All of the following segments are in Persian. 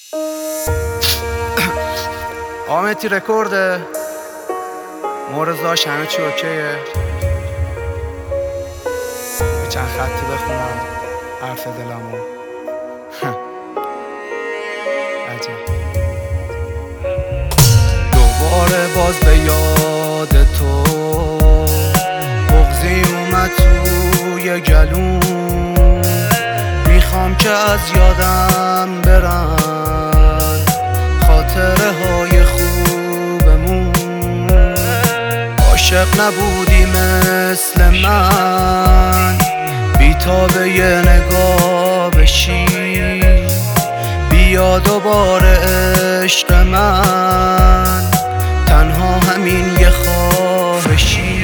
آمتی رکورده مورزاش همه چی اوکیه. چند خطی بخونم حرف دلمو. عجب دوباره باز به یاد تو بغضی اومد توی گلوم. میخوام که از یادم برن خاطره های خوبمون. عاشق نبودی مثل من بی تا به یه نگاه بشی. بیا دوباره عشق من تنها همین یه خواهشی.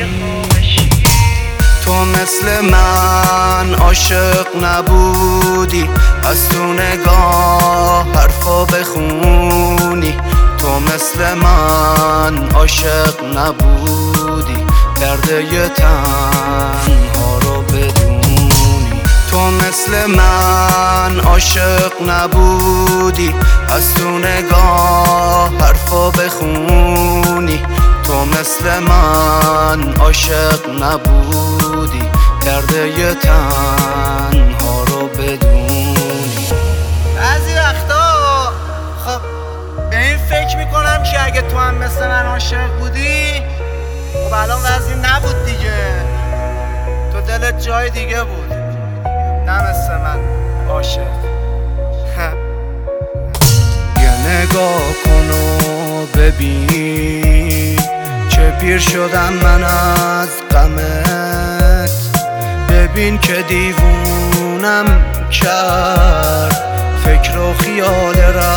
تو مثل من عاشق نبودی از تو نگاه حرفا بخونی. تو مثل من عاشق نبودی درد یه تنها رو بدونی. تو مثل من عاشق نبودی از تو نگاه حرفا بخونی. تو مثل من عاشق نبودی درد یه تنها رو بدونی. بعضی وقتا خب به این فکر میکنم که اگه تو هم مثل من عاشق بودی خب الان وضعی نبود دیگه. تو دلت جای دیگه بود، نه مثل من عاشق. یه نگاه کن و ببین چه پیر شدم من از غمت. ببین که دیوونم کرد فکر و خیال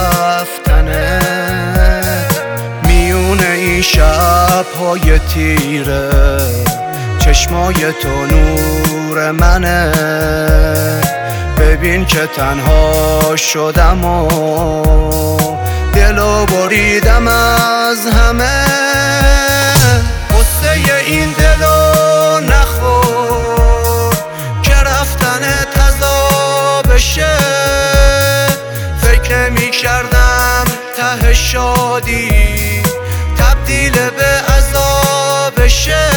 رفتنت. میونه این شب‌های تیره چشمای تو نور منه. ببین که تنها شدم و دلو بریدم از همه. قصه این دلو نخور که رفتنت عذابشه. فکر نمی کردم ته شادی تبدیل به عذابشه.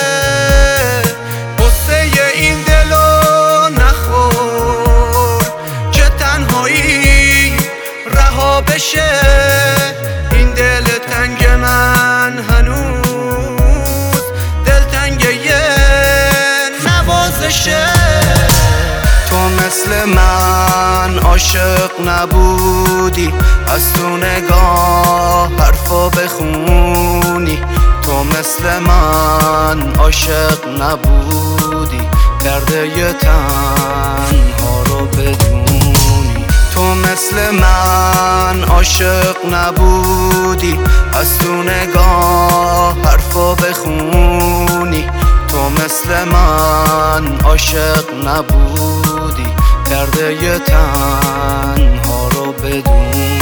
قصه این دلو نخور که تنهایی رها بشه. این دل تنگ من هنوز دلتنگ یه نوازشه. تو مثل من عاشق نبودی از تو نگاه حرفا بخونی. تو مثل من عاشق نبودی درد یه تنها رو بدونی. تو مثل من عاشق نبودی از تو نگاه حرفا بخونی. تو مثل من عاشق نبودی درد یه تنها رو بدونی.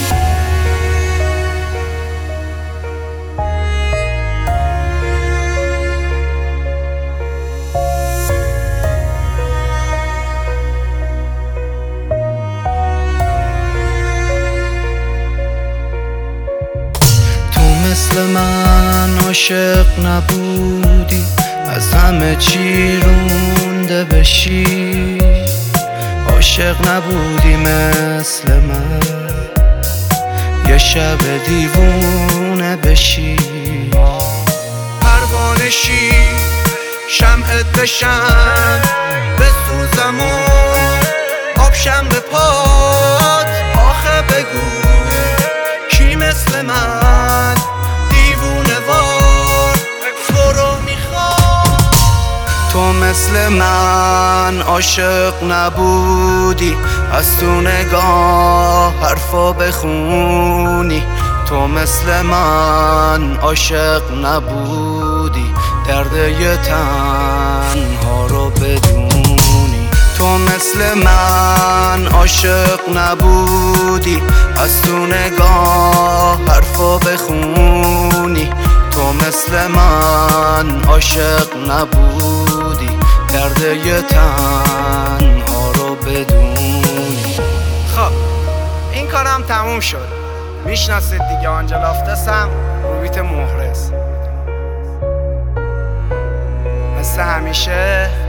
مثل من عاشق نبودی از همه چی رونده بشی. عاشق نبودی مثل من یه شب دیوونه بشی. پروانشی شمعت بشم بسوزم و آبشم به پات. آخه بگو کی مثل من دیوونه وار تو رو میخواد. تو مثل من عاشق نبودی از تو نگاه حرفا بخونی. تو مثل من عاشق نبودی درد یه تنها رو بدونی. تو مثل من عاشق نبودی از تو نگاه حرفا بخونی. تو مثل من عاشق نبودی درد یه تنها رو بدونی. خب این کارم تموم شد. میشناسید دیگه، آنجلافتسم، روبیت محرز. مثل همیشه